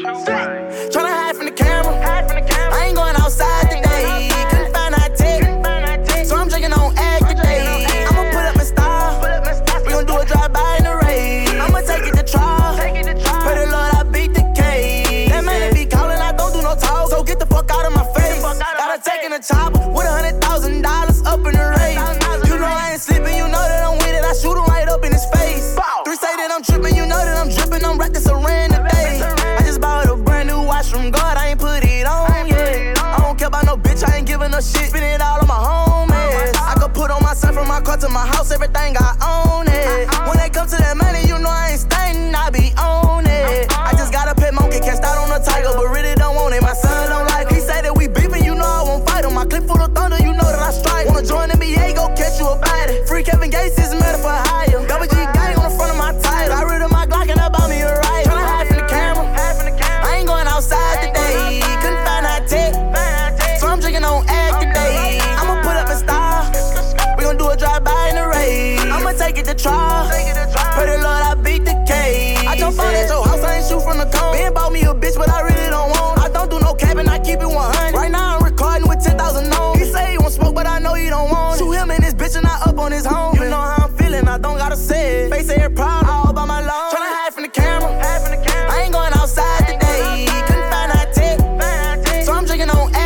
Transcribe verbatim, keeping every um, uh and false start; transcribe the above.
Tryna hide from the camera. I ain't going outside today. Couldn't find a tech, so I'm drinking on egg today. I'ma put up in style. We gon' do a drive-by in the rain. I'ma take it to trial. Pray the Lord I beat the case. That man be calling, I don't do no talk, so get the fuck out of my face. Gotta take in a chopper with a hundred thousand dollars up in the race. You know I ain't sleeping, you know that I'm with it. I shoot him right up in his face. Three say that I'm tripping, you know that I'm dripping. I'm wrapped in saran today. I just bought a brand new watch from God, I ain't put it on yet. I don't care about no bitch, I ain't giving no shit. Spend it all on my homies. I could put on myself from my car to my house, everything I own it. When they come to that money, you know I ain't staying, I be on it. I just got a pet monkey, can't start on a tiger, but really don't want it. My son don't like it. He say that we beefing, you know I won't fight him. My clip full of thunder, you know that I strike. Wanna join N B A, go catch you a body. Free Kevin Gates is murder for hire. Double G gang on the front of my title. I rid of my Glock and I bought me a ride. Tryna hide from the camera. I ain't going outside today. Couldn't find a tech, so I'm drinking on egg today. I'ma put up in style. We gon' do a drive-by in the rain. I'ma take it to trial. Pray the Lord I beat the case. I jump on at your house, I ain't shoot from the cone. Ben bought me a bitch, but I really don't want. I don't do no capping, I keep it one hundred. Right now I'm recording with ten thousand on. He say he want smoke, but I know he don't want. Shoot him and his bitch and I up on his home. You know how I'm feeling, I don't gotta say it. Face every problem, all by my lawn. Tryna hide from the camera. I ain't going outside today. Couldn't find a tech, so I'm drinking on